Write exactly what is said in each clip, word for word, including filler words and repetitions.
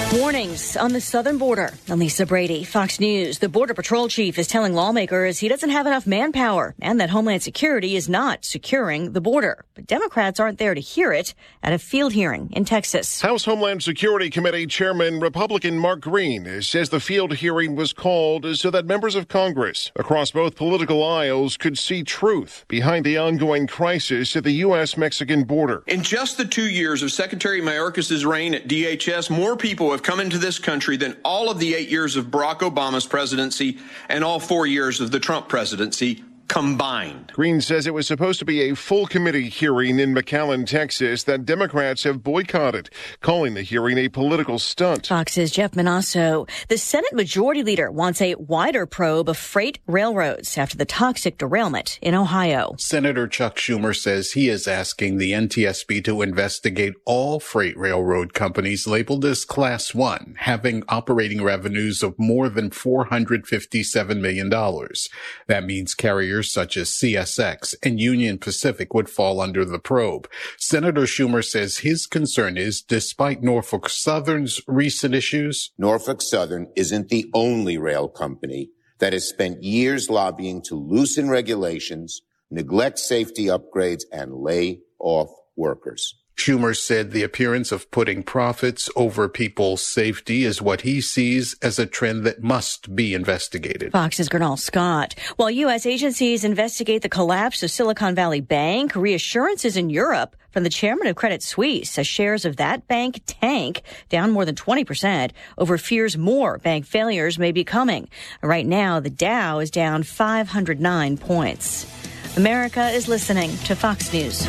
Warnings on the southern border. I'm Lisa Brady, Fox News. The Border Patrol chief is telling lawmakers he doesn't have enough manpower and that Homeland Security is not securing the border. But Democrats aren't there to hear it at a field hearing in Texas. House Homeland Security Committee Chairman Republican Mark Green says the field hearing was called so that members of Congress across both political aisles could see truth behind the ongoing crisis at the U S Mexican border. In just the two years of Secretary Mayorkas's reign at D H S, more people have come into this country than all of the eight years of Barack Obama's presidency and all four years of the Trump presidency combined. Green says it was supposed to be a full committee hearing in McAllen, Texas, that Democrats have boycotted, calling the hearing a political stunt. Fox's Jeff Manasso. The Senate Majority Leader wants a wider probe of freight railroads after the toxic derailment in Ohio. Senator Chuck Schumer says he is asking the N T S B to investigate all freight railroad companies labeled as Class one, having operating revenues of more than four hundred fifty-seven million dollars. That means carriers such as C S X and Union Pacific would fall under the probe. Senator Schumer says his concern is, despite Norfolk Southern's recent issues, Norfolk Southern isn't the only rail company that has spent years lobbying to loosen regulations, neglect safety upgrades, and lay off workers. Schumer said the appearance of putting profits over people's safety is what he sees as a trend that must be investigated. Fox's Gernal Scott. While U S agencies investigate the collapse of Silicon Valley Bank, reassurances in Europe from the chairman of Credit Suisse as shares of that bank tank down more than twenty percent over fears more bank failures may be coming. Right now, the Dow is down five hundred nine points. America is listening to Fox News.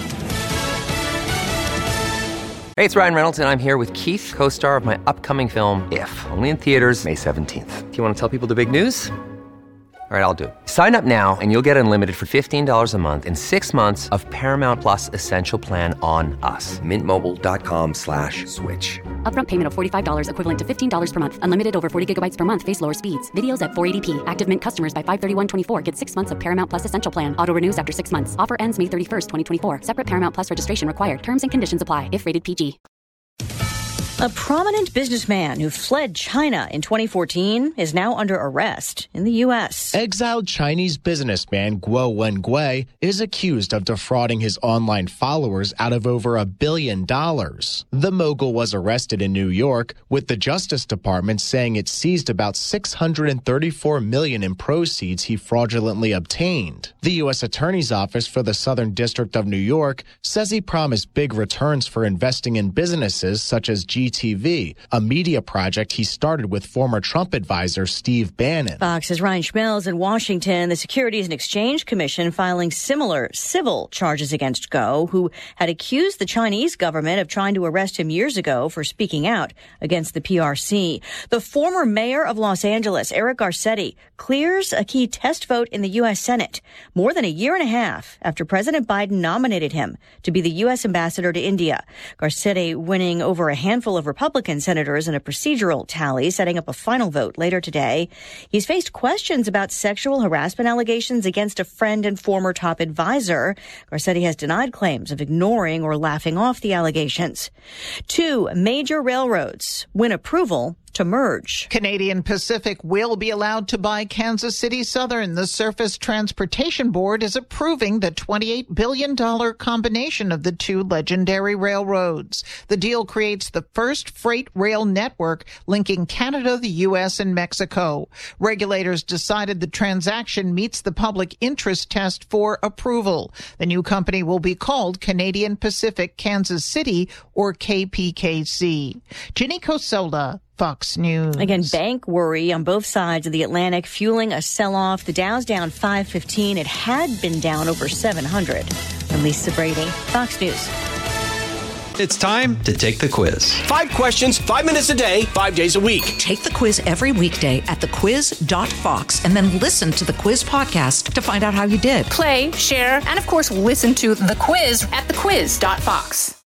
Hey, it's Ryan Reynolds, and I'm here with Keith, co-star of my upcoming film, If, only in theaters May seventeenth. Do you want to tell people the big news? All right, I'll do it. Sign up now and you'll get unlimited for fifteen dollars a month and six months of Paramount Plus Essential Plan on us. Mint Mobile dot com slash switch. Upfront payment of forty-five dollars equivalent to fifteen dollars per month. Unlimited over forty gigabytes per month. Face lower speeds. Videos at four eighty p. Active Mint customers by five thirty-one twenty-four get six months of Paramount Plus Essential Plan. Auto renews after six months. Offer ends May thirty-first, twenty twenty-four. Separate Paramount Plus registration required. Terms and conditions apply if rated P G. A prominent businessman who fled China in twenty fourteen is now under arrest in the U S. Exiled Chinese businessman Guo Wengui is accused of defrauding his online followers out of over a billion dollars. The mogul was arrested in New York, with the Justice Department saying it seized about six hundred thirty-four million dollars in proceeds he fraudulently obtained. The U S Attorney's Office for the Southern District of New York says he promised big returns for investing in businesses such as G T V, a media project he started with former Trump advisor Steve Bannon. Fox's Ryan Schmelz in Washington. The Securities and Exchange Commission filing similar civil charges against Go, who had accused the Chinese government of trying to arrest him years ago for speaking out against the P R C. The former mayor of Los Angeles, Eric Garcetti, clears a key test vote in the U S Senate more than a year and a half after President Biden nominated him to be the U S ambassador to India. Garcetti winning over a handful of Republican senators in a procedural tally, setting up a final vote later today. He's faced questions about sexual harassment allegations against a friend and former top advisor. Garcetti has denied claims of ignoring or laughing off the allegations. Two major railroads win approval to merge. Canadian Pacific will be allowed to buy Kansas City Southern. The Surface Transportation Board is approving the twenty-eight billion dollars combination of the two legendary railroads. The deal creates the first freight rail network linking Canada, the U S, and Mexico. Regulators decided the transaction meets the public interest test for approval. The new company will be called Canadian Pacific Kansas City, or K P K C. Ginny Cosola, Fox News. Again, bank worry on both sides of the Atlantic fueling a sell-off. The Dow's down five fifteen. It had been down over seven hundred. I'm Lisa Brady, Fox News. It's time to take the quiz. Five questions, five minutes a day, five days a week. Take the quiz every weekday at the quiz dot fox and then listen to the quiz podcast to find out how you did. Play, share, and of course, listen to the quiz at the quiz dot fox.